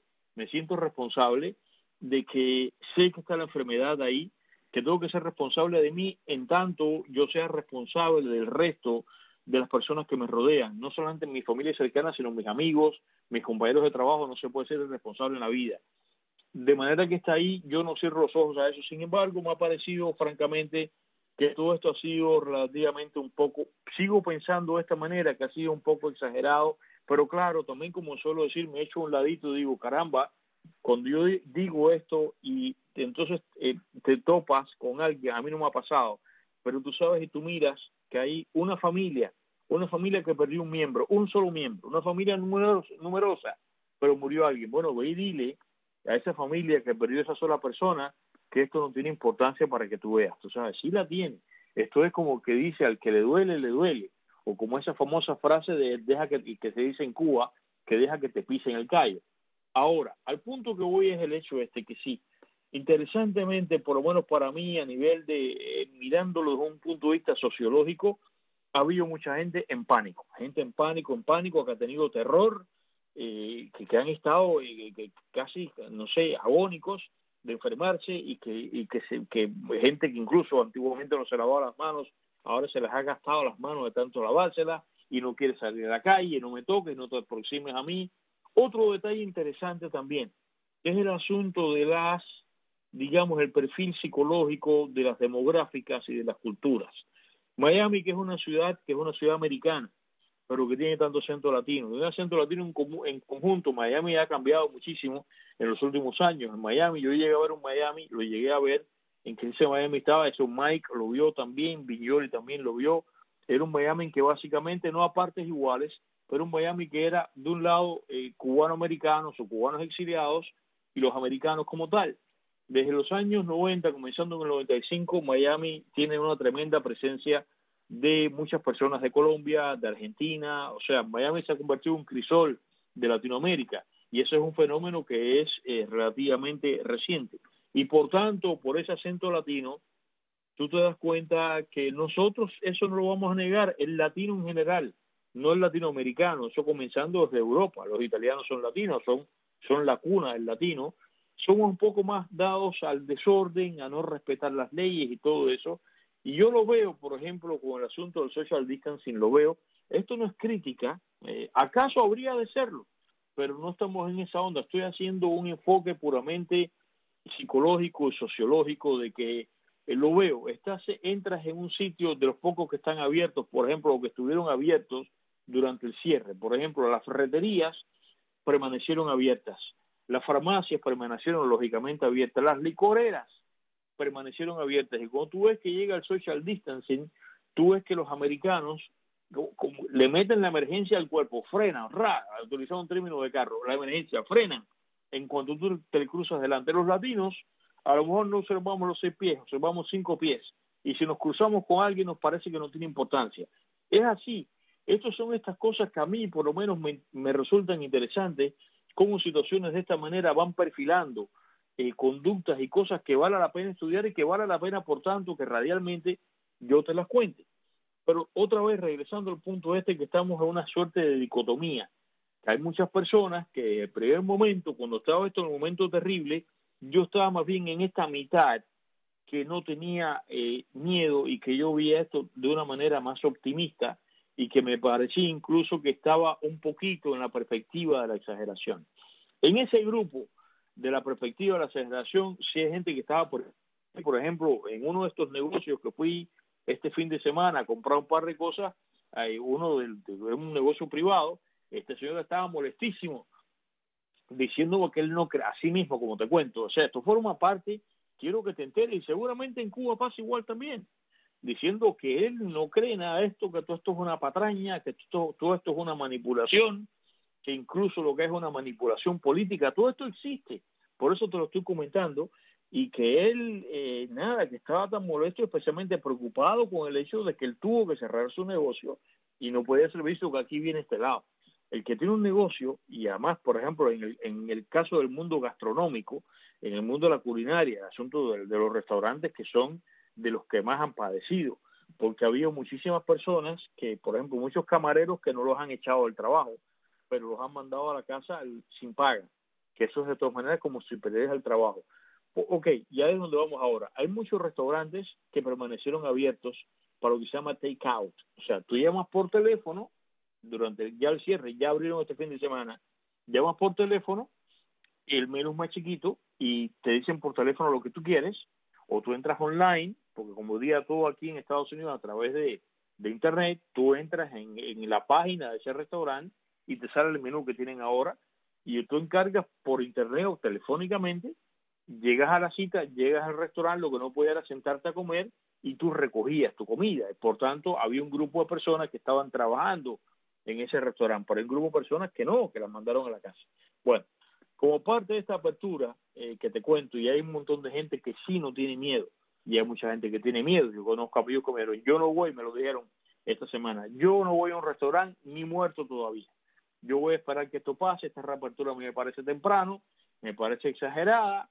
de que sé que está la enfermedad ahí, que tengo que ser responsable de mí en tanto yo sea responsable del resto de las personas que me rodean, no solamente mi familia cercana, sino mis amigos, mis compañeros de trabajo. No se puede ser responsable en la vida. De manera que está ahí, yo no cierro los ojos a eso. Sin embargo, me ha parecido, francamente, que todo esto ha sido relativamente un poco, sigo pensando de esta manera, que ha sido un poco exagerado, pero claro, también como suelo decir, me echo un ladito y digo, caramba, cuando yo digo esto y entonces te topas con alguien, a mí no me ha pasado, pero tú sabes y tú miras que hay una familia que perdió un solo miembro, una familia numerosa, pero murió alguien. Bueno, ve y dile a esa familia que perdió esa sola persona que esto no tiene importancia para que tú veas. Tú sabes, sí la tiene. Esto es como que dice, al que le duele, o como esa famosa frase de que se dice en Cuba, que deja que te pisen el callo. Ahora, al punto que voy es el hecho que sí, interesantemente, por lo menos para mí, a nivel de mirándolo desde un punto de vista sociológico, ha habido mucha gente en pánico, que ha tenido terror, que han estado que casi, no sé, agónicos de enfermarse, y que gente que incluso antiguamente no se lavaba las manos, ahora se les ha gastado las manos de tanto lavárselas y no quiere salir a la calle, no me toques, no te aproximes a mí. Otro detalle interesante también es el asunto de digamos, el perfil psicológico de las demográficas y de las culturas. Miami, que es una ciudad americana, pero que tiene tanto acento latino. Un acento latino en conjunto. Miami ha cambiado muchísimo en los últimos años. En Miami, yo llegué a ver lo llegué a ver en que ese Miami estaba, eso Mike lo vio también, Vignoli también lo vio. Era un Miami en que básicamente no a partes iguales, pero un Miami que era de un lado cubano-americanos o cubanos exiliados y los americanos como tal. Desde los años 90, comenzando en el 95, Miami tiene una tremenda presencia de muchas personas de Colombia, de Argentina. O sea, Miami se ha convertido en un crisol de Latinoamérica, y eso es un fenómeno que es relativamente reciente. Y por tanto, por ese acento latino, tú te das cuenta que nosotros eso no lo vamos a negar, el latino en general, no el latinoamericano, eso comenzando desde Europa. Los italianos son latinos, son la cuna del latino. Somos un poco más dados al desorden, a no respetar las leyes y todo eso. Y yo lo veo, por ejemplo, con el asunto del social distancing, lo veo. Esto no es crítica, acaso habría de serlo, pero no estamos en esa onda. Estoy haciendo un enfoque puramente psicológico y sociológico de que lo veo. Entras en un sitio de los pocos que están abiertos, por ejemplo, o que estuvieron abiertos durante el cierre. Por ejemplo, las ferreterías permanecieron abiertas, las farmacias permanecieron lógicamente abiertas, las licoreras permanecieron abiertas. Y cuando tú ves que llega el social distancing, tú ves que los americanos como le meten la emergencia al cuerpo, frenan, utilizando un término de carro, la emergencia, frenan en cuanto tú te cruzas delante. Los latinos a lo mejor no observamos los 6 pies, observamos 5 pies, y si nos cruzamos con alguien nos parece que no tiene importancia. Es así. Estas son estas cosas que a mí por lo menos me resultan interesantes, cómo situaciones de esta manera van perfilando conductas y cosas que vale la pena estudiar, y que vale la pena, por tanto, que radialmente yo te las cuente. Pero otra vez, regresando al punto que estamos en una suerte de dicotomía, que hay muchas personas que el primer momento, cuando estaba esto en un momento terrible, yo estaba más bien en esta mitad que no tenía miedo, y que yo veía esto de una manera más optimista, y que me parecía incluso que estaba un poquito en la perspectiva de la exageración. En ese grupo de la perspectiva de la aceleración, si hay gente que estaba, por ejemplo, en uno de estos negocios que fui este fin de semana a comprar un par de cosas, hay uno de un negocio privado, este señor estaba molestísimo, diciendo que él no cree, así mismo como te cuento, o sea, esto forma parte, quiero que te enteres, y seguramente en Cuba pasa igual también, diciendo que él no cree nada de esto, que todo esto es una patraña, que todo esto es una manipulación, que incluso lo que es una manipulación política, todo esto existe, por eso te lo estoy comentando, y que él, nada, que estaba tan molesto, especialmente preocupado con el hecho de que él tuvo que cerrar su negocio y no podía ser visto que aquí viene este lado. El que tiene un negocio, y además, por ejemplo, en el caso del mundo gastronómico, en el mundo de la culinaria, el asunto de los restaurantes que son de los que más han padecido, porque ha habido muchísimas personas que, por ejemplo, muchos camareros que no los han echado del trabajo, pero los han mandado a la casa sin paga, que eso es de todas maneras como si perdieras el trabajo. Ok, ya es donde vamos ahora. Hay muchos restaurantes que permanecieron abiertos para lo que se llama take out. O sea, tú llamas por teléfono, durante ya el cierre, ya abrieron este fin de semana, llamas por teléfono, el menú es más chiquito y te dicen por teléfono lo que tú quieres, o tú entras online, porque como diga todo aquí en Estados Unidos a través de internet, tú entras en la página de ese restaurante y te sale el menú que tienen ahora, y tú encargas por internet o telefónicamente, llegas a la cita, llegas al restaurante, lo que no podías era sentarte a comer y tú recogías tu comida. Por tanto, había un grupo de personas que estaban trabajando en ese restaurante, pero hay un grupo de personas que no, que las mandaron a la casa. Bueno, como parte de esta apertura que te cuento, y hay un montón de gente que sí no tiene miedo, y hay mucha gente que tiene miedo. Yo conozco a ellos que me dijeron, yo no voy, me lo dijeron esta semana, yo no voy a un restaurante ni muerto todavía. Yo voy a esperar que esto pase, esta reapertura a mí me parece temprano, me parece exagerada,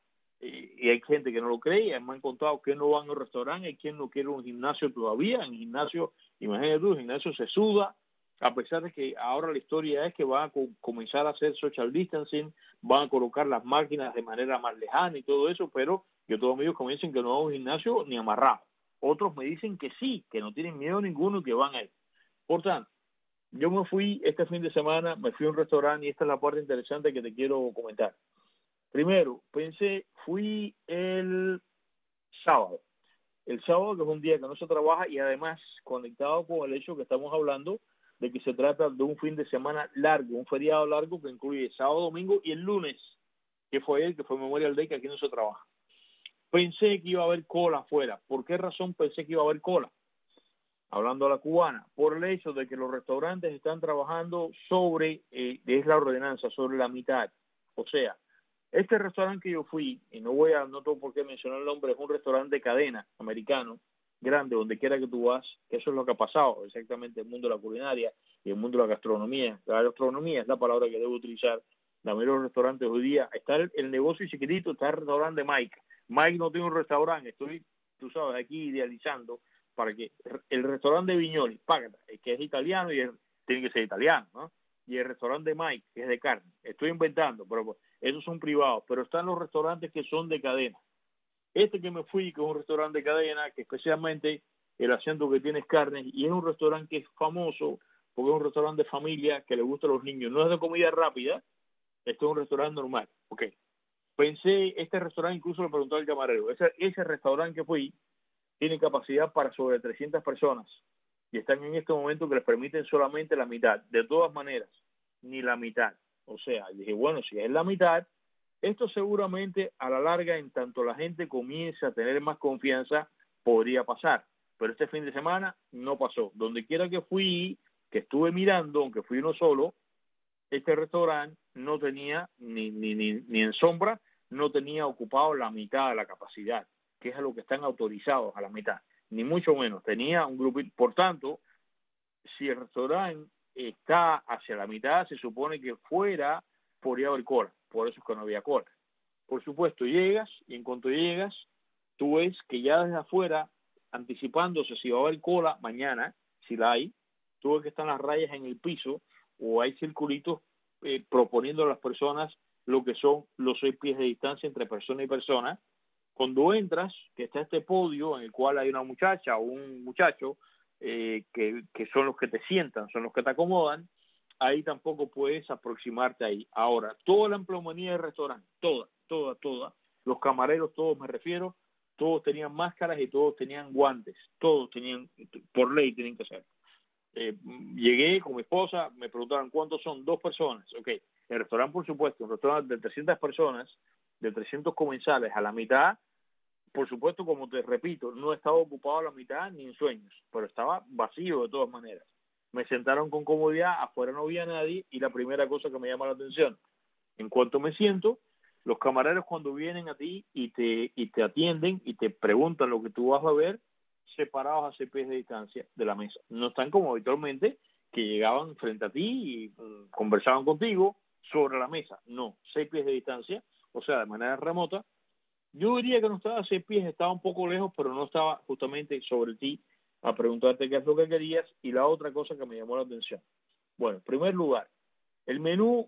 y hay gente que no lo cree, y me han contado que no van a un restaurante, hay quien no quiere un gimnasio todavía, en gimnasio, imagínate tú, el gimnasio se suda, a pesar de que ahora la historia es que van a comenzar a hacer social distancing, van a colocar las máquinas de manera más lejana y todo eso, pero yo todos mis amigos me dicen que no van a un gimnasio ni amarrado. Otros me dicen que sí, que no tienen miedo ninguno y que van a ir. Por tanto, yo me fui este fin de semana, me fui a un restaurante y esta es la parte interesante que te quiero comentar. Primero, fui el sábado. El sábado, que es un día que no se trabaja y además conectado con el hecho que estamos hablando de que se trata de un fin de semana largo, un feriado largo que incluye sábado, domingo y el lunes, que fue Memorial Day, que aquí no se trabaja. Pensé que iba a haber cola afuera. ¿Por qué razón pensé que iba a haber cola? Hablando a la cubana, por el hecho de que los restaurantes están trabajando es la ordenanza, sobre la mitad. O sea, este restaurante que yo fui, y no tengo por qué mencionar el nombre, es un restaurante de cadena americano, grande, donde quiera que tú vas, que eso es lo que ha pasado exactamente en el mundo de la culinaria y el mundo de la gastronomía. La gastronomía es la palabra que debo utilizar. La mayoría de los restaurantes hoy día, está el negocio chiquitito, está el restaurante de Mike. Mike no tiene un restaurante, estoy, tú sabes, aquí idealizando para que el restaurante de Viñoli, que es italiano y tiene que ser italiano, ¿no? Y el restaurante de Mike, que es de carne. Estoy inventando, pero esos son privados, pero están los restaurantes que son de cadena. Este que me fui, que es un restaurante de cadena, que especialmente el acento que tiene es carne, y es un restaurante que es famoso porque es un restaurante de familia que le gusta a los niños. No es de comida rápida, esto es un restaurante normal. Ok. Este restaurante incluso le pregunté al camarero, ese restaurante que fui tiene capacidad para sobre 300 personas y están en este momento que les permiten solamente la mitad. De todas maneras, ni la mitad. O sea, dije, bueno, si es la mitad, esto seguramente a la larga, en tanto la gente comienza a tener más confianza, podría pasar. Pero este fin de semana no pasó. Donde quiera que fui, que estuve mirando, aunque fui uno solo, este restaurante no tenía ni en sombra, no tenía ocupado la mitad de la capacidad, que es a lo que están autorizados, a la mitad, ni mucho menos. Tenía un grupo, por tanto, si el restaurante está hacia la mitad, se supone que fuera podría haber cola, por eso es que no había cola. Por supuesto, llegas, y en cuanto llegas, tú ves que ya desde afuera, anticipándose si va a haber cola mañana, si la hay, tú ves que están las rayas en el piso, o hay circulitos proponiendo a las personas lo que son los 6 pies de distancia entre persona y persona. Cuando entras, que está este podio en el cual hay una muchacha o un muchacho que son los que te sientan, son los que te acomodan, ahí tampoco puedes aproximarte ahí. Ahora, toda la empleomanía del restaurante, toda, los camareros, todos me refiero, todos tenían máscaras y todos tenían guantes, todos tenían, por ley tienen que hacer. Llegué con mi esposa, me preguntaron cuántos son, 2 personas, ok, el restaurante por supuesto, un restaurante de 300 personas, de 300 comensales, a la mitad, por supuesto, como te repito, no estaba ocupado a la mitad ni en sueños, pero estaba vacío de todas maneras. Me sentaron con comodidad, afuera no había nadie, y la primera cosa que me llama la atención, en cuanto me siento, los camareros cuando vienen a ti y te atienden y te preguntan lo que tú vas a ver, separados a 6 pies de distancia de la mesa. No están como habitualmente, que llegaban frente a ti y conversaban contigo sobre la mesa. No, 6 pies de distancia, o sea, de manera remota. Yo diría que no estaba a 6 pies, estaba un poco lejos, pero no estaba justamente sobre ti a preguntarte qué es lo que querías. Y la otra cosa que me llamó la atención. Bueno, en primer lugar, el menú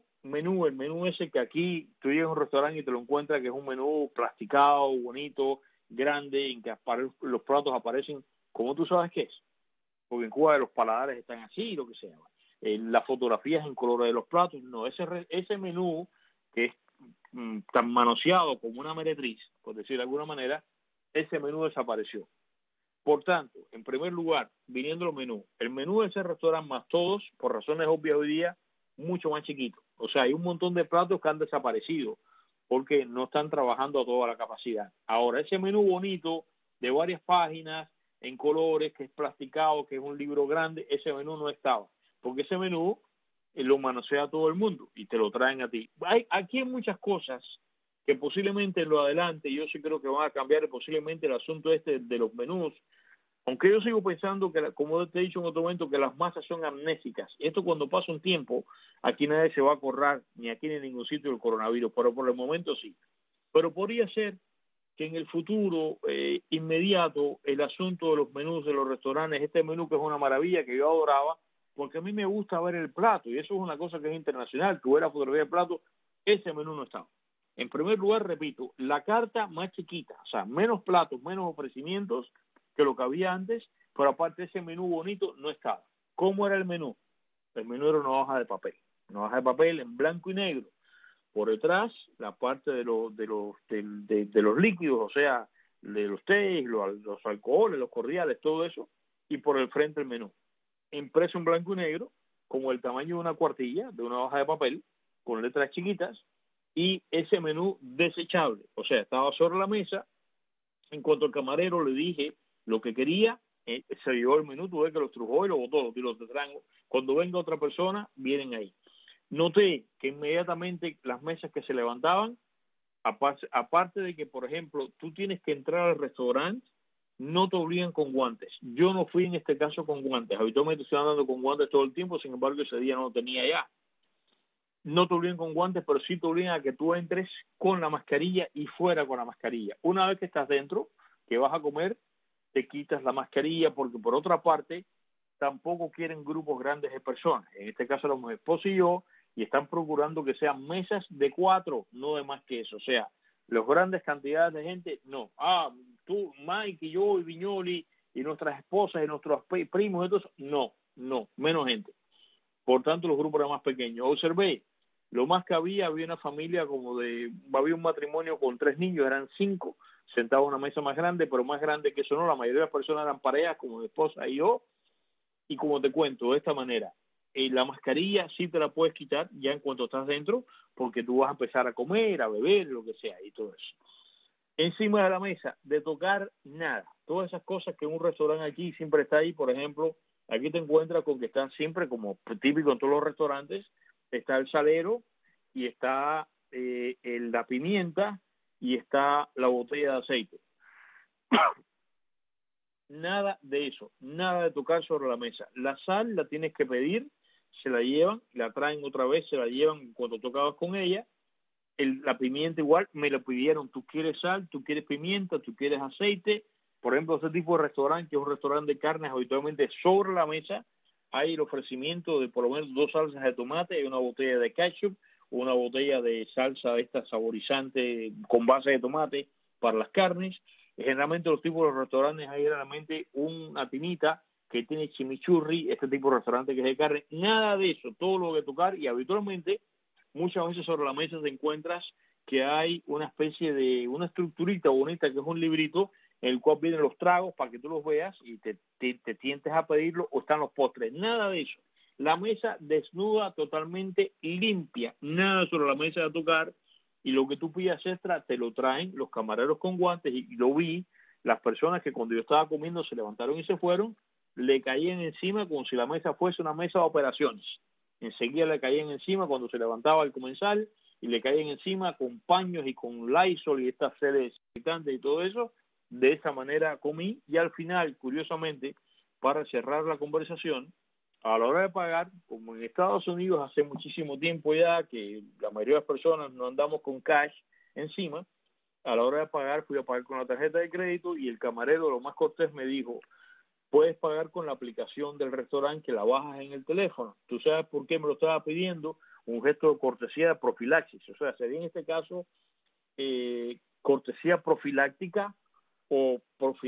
ese que aquí tú llegas a un restaurante y te lo encuentras, que es un menú plasticado, bonito, grande, en que los platos aparecen como tú sabes qué es. Porque en Cuba los paladares están así, lo que sea. Las fotografías en colores de los platos, no, ese menú que es tan manoseado como una meretriz, por decir de alguna manera, ese menú desapareció. Por tanto, en primer lugar, viniendo el menú de ese restaurante más todos, por razones obvias hoy día, mucho más chiquito. O sea, hay un montón de platos que han desaparecido porque no están trabajando a toda la capacidad. Ahora, ese menú bonito de varias páginas, en colores, que es plasticado, que es un libro grande, ese menú no estaba. Porque ese menú lo manosea todo el mundo y te lo traen a ti. Aquí hay muchas cosas que posiblemente en lo adelante, yo sí creo que van a cambiar posiblemente el asunto de los menús, aunque yo sigo pensando que, como te he dicho en otro momento, que las masas son amnésicas. Y esto cuando pasa un tiempo, aquí nadie se va a acordar, ni aquí ni en ningún sitio del coronavirus, pero por el momento sí. Pero podría ser que en el futuro inmediato el asunto de los menús de los restaurantes, este menú que es una maravilla, que yo adoraba, porque a mí me gusta ver el plato, y eso es una cosa que es internacional, tú ves la fotografía del plato, ese menú no estaba. En primer lugar, repito, la carta más chiquita, o sea, menos platos, menos ofrecimientos que lo que había antes, pero aparte ese menú bonito no estaba. ¿Cómo era el menú? El menú era una hoja de papel en blanco y negro. Por detrás, la parte de los líquidos, o sea, de los tés, los alcoholes, los cordiales, todo eso, y por el frente el menú. Impreso en blanco y negro, como el tamaño de una cuartilla, de una hoja de papel, con letras chiquitas, y ese menú desechable, o sea, estaba sobre la mesa. En cuanto al camarero le dije lo que quería, se llevó el menú, tuve que lo estrujó y lo botó, los tiros de trango. Cuando venga otra persona, vienen ahí. Noté que inmediatamente las mesas que se levantaban, aparte de que, por ejemplo, tú tienes que entrar al restaurante, no te obligan con guantes. Yo no fui en este caso con guantes. Habitualmente estoy andando con guantes todo el tiempo, sin embargo ese día no lo tenía ya. No te obligan con guantes, pero sí te obligan a que tú entres con la mascarilla y fuera con la mascarilla. Una vez que estás dentro, que vas a comer, te quitas la mascarilla, porque por otra parte tampoco quieren grupos grandes de personas. En este caso éramos mi esposo y yo, y están procurando que sean mesas de 4, no de más que eso. O sea, las grandes cantidades de gente, no. Tú, Mike y yo y Viñoli y nuestras esposas y nuestros primos, estos, no, menos gente. Por tanto, los grupos eran más pequeños. Observé, lo más que había una familia había un matrimonio con 3 niños, eran 5, sentados en una mesa más grande, pero más grande que eso no, la mayoría de las personas eran parejas, como mi esposa y yo, y como te cuento, de esta manera, la mascarilla sí te la puedes quitar ya en cuanto estás dentro, porque tú vas a empezar a comer, a beber, lo que sea, y todo eso. Encima de la mesa, de tocar nada, todas esas cosas que en un restaurante aquí siempre está ahí, por ejemplo, aquí te encuentras con que están siempre, como típico en todos los restaurantes, está el salero y está la pimienta y está la botella de aceite. Nada de eso, nada de tocar sobre la mesa. La sal la tienes que pedir, se la llevan, la traen otra vez, se la llevan cuando tocabas con ella. La pimienta igual, me lo pidieron, tú quieres sal, tú quieres pimienta, tú quieres aceite. Por ejemplo, este tipo de restaurante, que es un restaurante de carnes, habitualmente sobre la mesa hay el ofrecimiento de por lo menos 2 salsas de tomate, una botella de ketchup, una botella de salsa esta saborizante con base de tomate para las carnes. Generalmente los tipos de restaurantes hay realmente una tinita que tiene chimichurri, este tipo de restaurante que es de carne, nada de eso, todo lo que tocar. Y habitualmente muchas veces sobre la mesa te encuentras que hay una especie de una estructurita bonita que es un librito en el cual vienen los tragos para que tú los veas y te tientes a pedirlo, o están los postres, nada de eso. La mesa desnuda, totalmente limpia, nada sobre la mesa de tocar, y lo que tú pidas extra te lo traen los camareros con guantes, y lo vi, las personas que cuando yo estaba comiendo se levantaron y se fueron, le caían encima como si la mesa fuese una mesa de operaciones. Enseguida le caían encima cuando se levantaba el comensal, y le caían encima con paños y con Lysol y estas sedes desinfectantes y todo eso. De esa manera comí, y al final, curiosamente, para cerrar la conversación, a la hora de pagar, como en Estados Unidos hace muchísimo tiempo ya que la mayoría de las personas no andamos con cash encima, a la hora de pagar fui a pagar con la tarjeta de crédito, y el camarero, lo más cortés, me dijo: puedes pagar con la aplicación del restaurante, que la bajas en el teléfono. ¿Tú sabes por qué me lo estaba pidiendo? Un gesto de cortesía de profilaxis. O sea, sería en este caso cortesía profiláctica o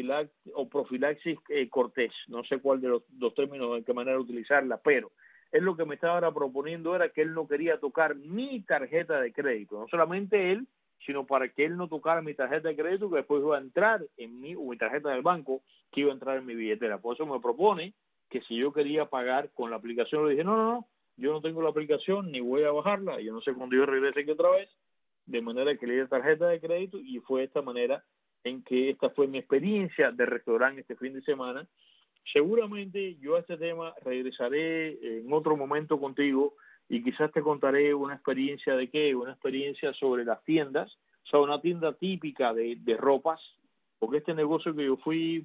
profilaxis cortés. No sé cuál de los dos términos, en qué manera utilizarla, pero él lo que me estaba ahora proponiendo era que él no quería tocar mi tarjeta de crédito. No solamente él, sino para que él no tocara mi tarjeta de crédito, que después iba a entrar en mi tarjeta del banco, que iba a entrar en mi billetera. Por eso me propone que si yo quería pagar con la aplicación, le dije, no, yo no tengo la aplicación, ni voy a bajarla, yo no sé cuándo yo regrese aquí otra vez, de manera que le di tarjeta de crédito, y fue de esta manera en que esta fue mi experiencia de restaurante este fin de semana. Seguramente yo a este tema regresaré en otro momento contigo, y quizás te contaré una experiencia una experiencia sobre las tiendas, o sea, una tienda típica de ropas, porque este negocio que yo fui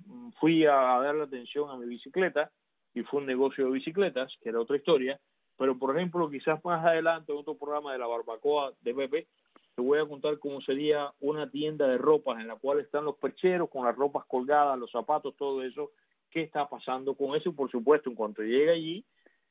a darle atención a mi bicicleta, y fue un negocio de bicicletas, que era otra historia. Pero, por ejemplo, quizás más adelante, en otro programa de la barbacoa de Pepe, te voy a contar cómo sería una tienda de ropas en la cual están los percheros con las ropas colgadas, los zapatos, todo eso, qué está pasando con eso. Y, por supuesto, en cuanto llegue allí,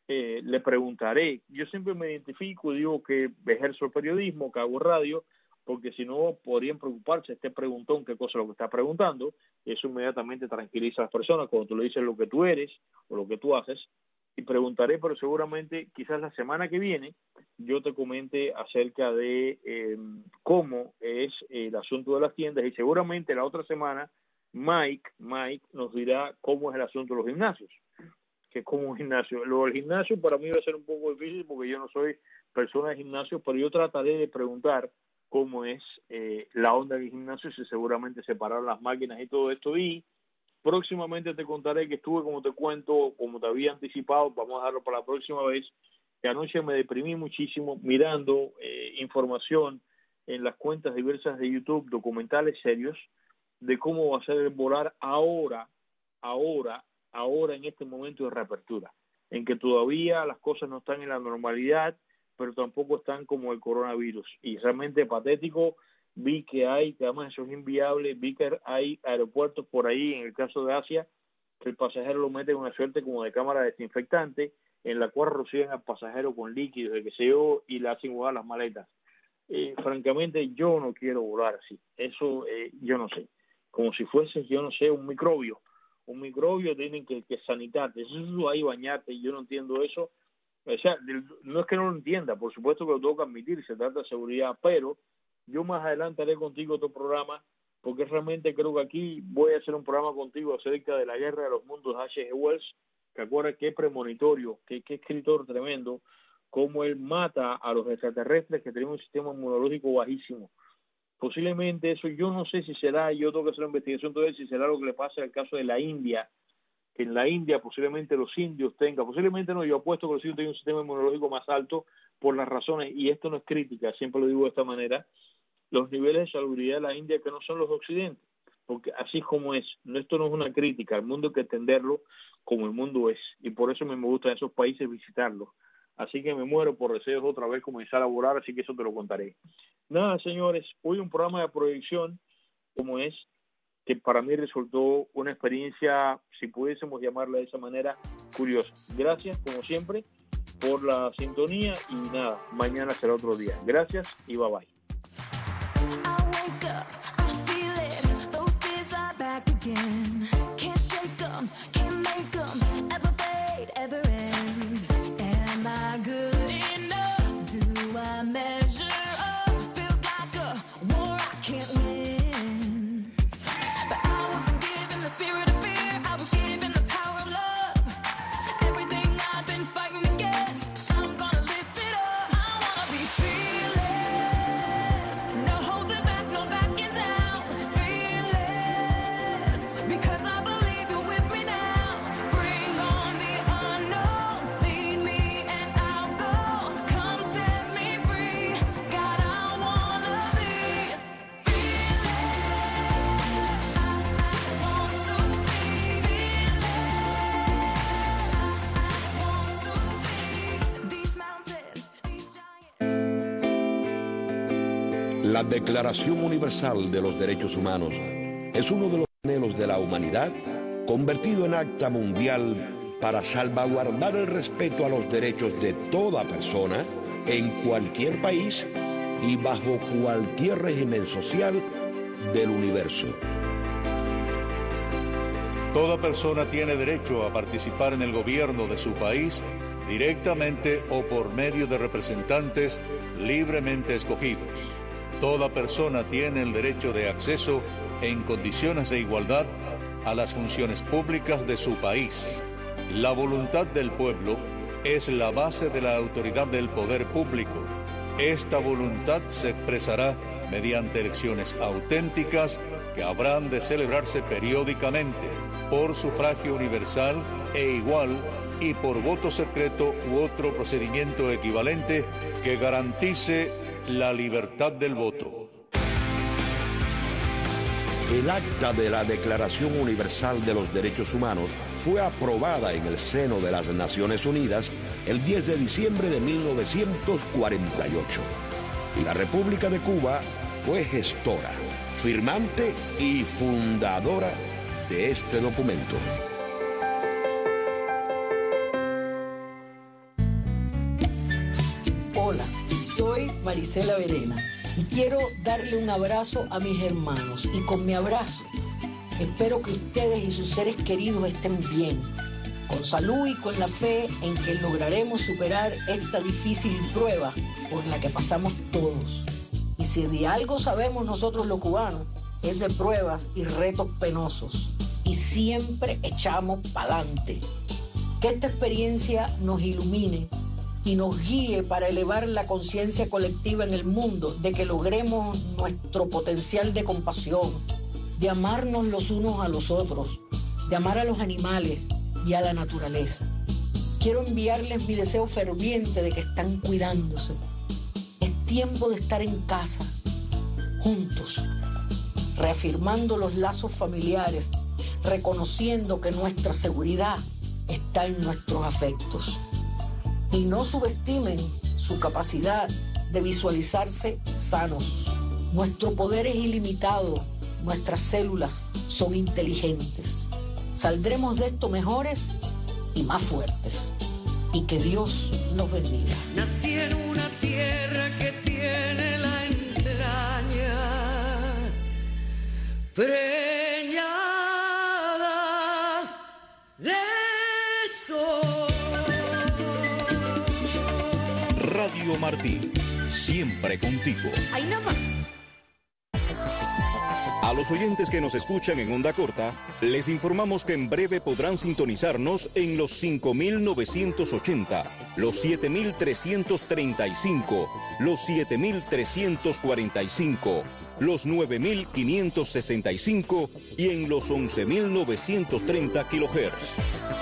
le preguntaré. Yo siempre me identifico y digo que ejerzo el periodismo, que hago radio, porque si no podrían preocuparse este preguntón, qué cosa es lo que está preguntando, y eso inmediatamente tranquiliza a las personas cuando tú le dices lo que tú eres o lo que tú haces. Y preguntaré, pero seguramente quizás la semana que viene yo te comente acerca de cómo es el asunto de las tiendas, y seguramente la otra semana Mike nos dirá cómo es el asunto de los gimnasios, que es como un gimnasio. Lo del gimnasio para mí va a ser un poco difícil porque yo no soy persona de gimnasio, pero yo trataré de preguntar cómo es la onda del gimnasio, si seguramente separar las máquinas y todo esto. Y próximamente te contaré que estuve, como te cuento, como te había anticipado, vamos a dejarlo para la próxima vez, que anoche me deprimí muchísimo mirando información en las cuentas diversas de YouTube, documentales serios, de cómo va a ser el volar ahora en este momento de reapertura, en que todavía las cosas no están en la normalidad, pero tampoco están como el coronavirus. Y realmente patético. Vi que además eso es inviable, vi que hay aeropuertos por ahí, en el caso de Asia, que el pasajero lo mete en una suerte como de cámara desinfectante, en la cual rocían al pasajero con líquidos, de qué sé yo, y le hacen volar las maletas. Francamente, yo no quiero volar así. Eso, yo no sé. Como si fuese, yo no sé, un microbio. Un microbio tienen que sanitarte. Eso ahí bañarte, y yo no entiendo eso. O sea, no es que no lo entienda, por supuesto que lo tengo que admitir, se trata de seguridad, pero yo más adelante haré contigo otro programa, porque realmente creo que aquí voy a hacer un programa contigo acerca de la guerra de los mundos de H.G. Wells, que acuerda que es premonitorio, que escritor tremendo, cómo él mata a los extraterrestres que tienen un sistema inmunológico bajísimo. Posiblemente eso, yo no sé si será, yo tengo que hacer una investigación todavía, si será lo que le pasa al caso de la India, que en la India posiblemente los indios tengan, posiblemente no, yo apuesto que los indios tienen un sistema inmunológico más alto por las razones, y esto no es crítica, siempre lo digo de esta manera, los niveles de salubridad de la India que no son los de Occidente, porque así es como es. Esto no es una crítica, el mundo hay que entenderlo como el mundo es, y por eso me gustan esos países visitarlos. Así que me muero por deseos otra vez comenzar a volar, así que eso te lo contaré. Nada, señores, hoy un programa de proyección como es, que para mí resultó una experiencia, si pudiésemos llamarla de esa manera, curiosa. Gracias, como siempre, por la sintonía, y nada, mañana será otro día. Gracias y bye bye. Can't shake 'em, can't make 'em. La Declaración Universal de los Derechos Humanos es uno de los anhelos de la humanidad convertido en acta mundial para salvaguardar el respeto a los derechos de toda persona en cualquier país y bajo cualquier régimen social del universo. Toda persona tiene derecho a participar en el gobierno de su país directamente o por medio de representantes libremente escogidos. Toda persona tiene el derecho de acceso en condiciones de igualdad a las funciones públicas de su país. La voluntad del pueblo es la base de la autoridad del poder público. Esta voluntad se expresará mediante elecciones auténticas que habrán de celebrarse periódicamente por sufragio universal e igual y por voto secreto u otro procedimiento equivalente que garantice la libertad del voto. El acta de la Declaración Universal de los Derechos Humanos fue aprobada en el seno de las Naciones Unidas el 10 de diciembre de 1948. Y la República de Cuba fue gestora, firmante y fundadora de este documento. Hola, soy Marisela Verena y quiero darle un abrazo a mis hermanos. Y con mi abrazo espero que ustedes y sus seres queridos estén bien, con salud y con la fe en que lograremos superar esta difícil prueba por la que pasamos todos. Y si de algo sabemos nosotros los cubanos, es de pruebas y retos penosos. Y siempre echamos pa'lante. Que esta experiencia nos ilumine y nos guíe para elevar la conciencia colectiva en el mundo, de que logremos nuestro potencial de compasión, de amarnos los unos a los otros, de amar a los animales y a la naturaleza. Quiero enviarles mi deseo ferviente de que están cuidándose. Es tiempo de estar en casa, juntos, reafirmando los lazos familiares, reconociendo que nuestra seguridad está en nuestros afectos. Y no subestimen su capacidad de visualizarse sanos. Nuestro poder es ilimitado, nuestras células son inteligentes. Saldremos de esto mejores y más fuertes. Y que Dios los bendiga. Nací en una tierra que tiene la entraña preñada de sol. Radio Martí, siempre contigo. Ahí nada más. A los oyentes que nos escuchan en onda corta, les informamos que en breve podrán sintonizarnos en los 5.980, los 7.335, los 7.345, los 9.565 y en los 11.930 kHz.